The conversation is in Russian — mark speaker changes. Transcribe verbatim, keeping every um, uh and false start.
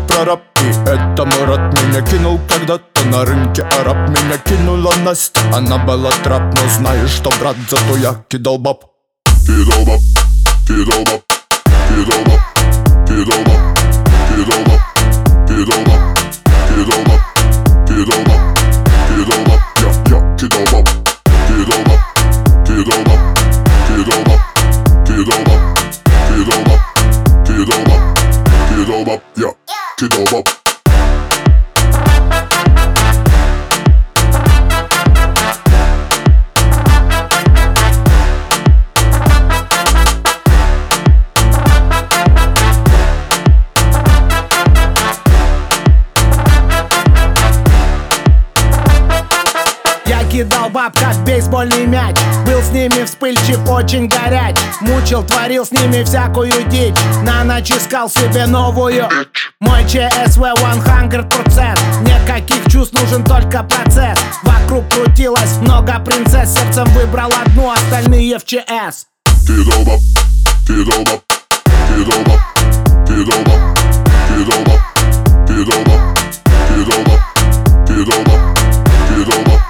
Speaker 1: прораб. И это Мурат меня кинул когда-то на рынке араб. Меня кинула Настя, она была трап. Но знаешь что, брат, зато я кидал баб. Кидал баб, кидал баб, кидал баб, кидал баб, кидал баб, кидал баб, кидал баб, кидал баб, кидал баб. Я, я кидал баб, кидал баб, кидал баб, кидал баб, кидал баб, кидал баб, кидал баб, кидал баб. Я кидал баб.
Speaker 2: Кидал баб, как бейсбольный мяч. Был с ними вспыльчив, очень горяч. Мучил, творил с ними всякую дичь. На ночь искал себе новую. Мой ЧСВ сто процентов. Никаких чувств, нужен только процесс. Вокруг крутилось много принцесс. Сердцем выбрал одну, остальные в ЧС.
Speaker 1: Кидал баб, кидал баб, кидал баб, кидал баб, кидал баб, кидал баб, кидал баб, кидал баб, кидал баб.